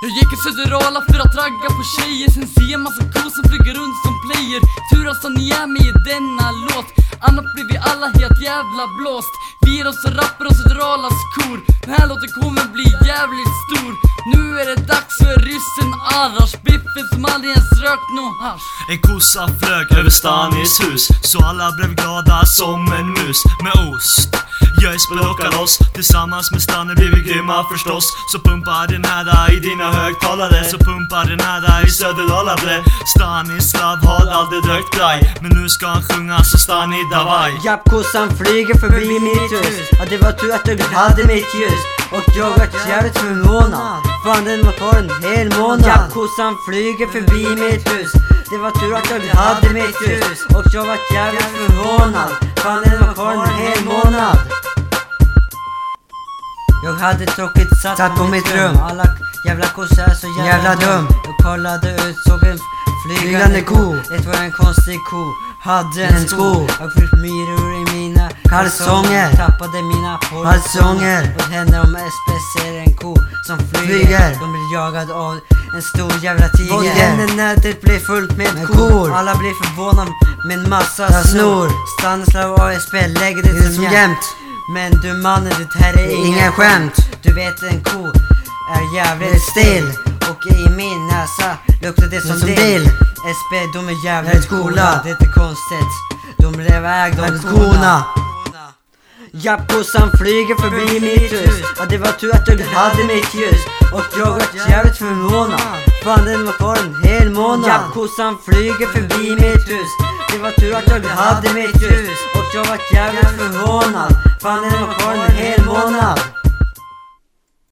Jag gick i Söderala för att ragga på tjejer. Sen ser jag massa kor som flyger runt som player. Tur att ni är med i denna låt, annars blir vi alla helt jävla blåst. Vi är de som rappar och Söderalas kor. Den här låten kommer bli jävligt stor. Nu är det dags för ryssen Arash, biffen som aldrig ens rökt nå hasch. En kossa flög över Stanis hus, så alla blev glada som en mus. Med ost jag är spelokar oss, tillsammans med Stani blir vi grymma förstås. Så pumpa den här i dina högtalare, så pumpa den här i Söderdala ble. Stanislav har aldrig rökt graj, men nu ska han sjunga så Stani davai. Jappkossan flyger förbi mitt hus. Ja, det var tur att jag hade mitt ljus. Och jag var jävligt förvånad, fan den var kvar en hel månad. Jappkossan flyger förbi mitt hus. Det var tur att jag hade mitt hus. Och jag var jävligt förvånad, fan den var kvar en hel månad. Jag hade tråkigt satt på mitt rum. Alla jävla kossor är så jävla dum. Jag kollade ut, såg en flygande ko. Det var en konstig ko, hade en sko. Jag fick myror i mina kalsonger, tappade mina kalsonger. Och händer om SP ser en ko som flyger. De blir jagade av en stor jävla tiger. Våldgänden nätet blir fullt med kor. Alla blir förvånade med en massa snor. Stanislav och ASP lägger det som jämt. Men du mannen, det här är ingen skämt. Du vet en ko är jävligt still. Och i min näsa luktar det som dill. SP, de är jävligt coola. Det är inte konstigt, de blev ägda av korna. Jappkossan flyger förbi mitt hus. Ja, det var tur att jag hade mitt ljus. Och jag var jävligt förvånad, fan den var kvar en hel månad. Jappkossan flyger förbi mitt hus. Det var tur att jag hade mitt ljus. Och jag var jävligt förvånad, fan den var kvar en hel månad.